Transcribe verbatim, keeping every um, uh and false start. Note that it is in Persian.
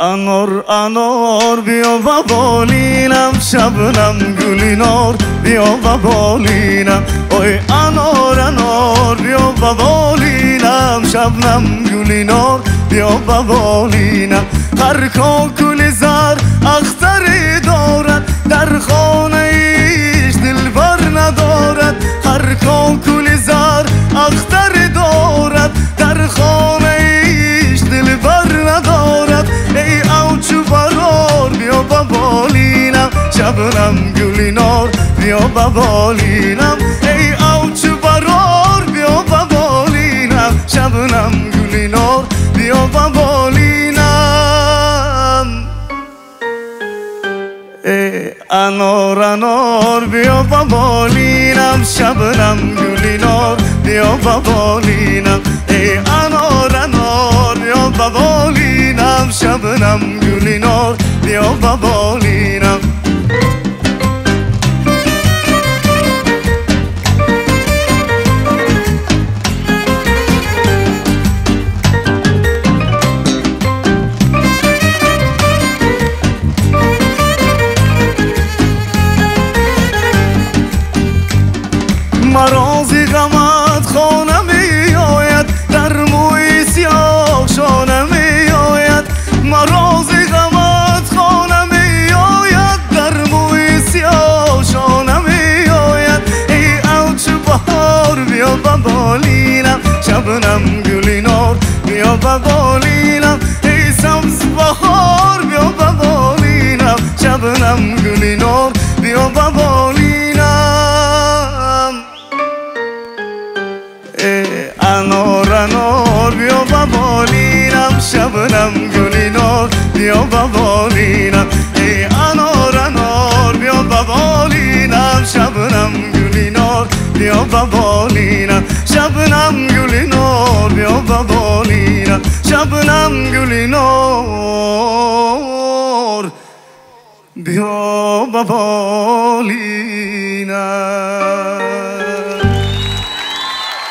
انار انار بیا و بالینم، شبنم گلی نار بیا و بالینم. اوی انار انار بیا و بالینم، شبنم گلی نار بیا و بالینم. هر کاکل زر اختری دارد، در خانه ایش دلبر ندارد. هر کاکل زر اختری دارد، در خانه ایش دلبر ندارد. ای اوچو برار بیا و بالینم، شبنم گلی نار بیا و بالینم. ای اوچو برار بیا و بالینم، شبنم گلی نار بیا و بالینم. ای انار انار بیا و بالینم، شبنم گلی نار بیا و بالینم. ای انار انار بیا و بالینم، شبنم گلی نار بیا و بالینم. مرازی غمت خانه می آید، در موی سیاه شانه می آید. مرازی غمت خانه می آید، در موی سیاه شانه می آید. ای اوچ بهار بیا و بالینم، شبنم گلی نار بیا و بالینم. ای سبز بهار بیا و بالینم، شبنم گلی نار بیا و بالینم. انار انار بیا و بالینم، شبنم گلی نار بیا و بالینم. ای انار انار بیا و بالینم، شبنم گلی نار بیا و بالینم. شبنم گلی نار بیا و بالینم، شبنم گلی نار بیا و بالینم.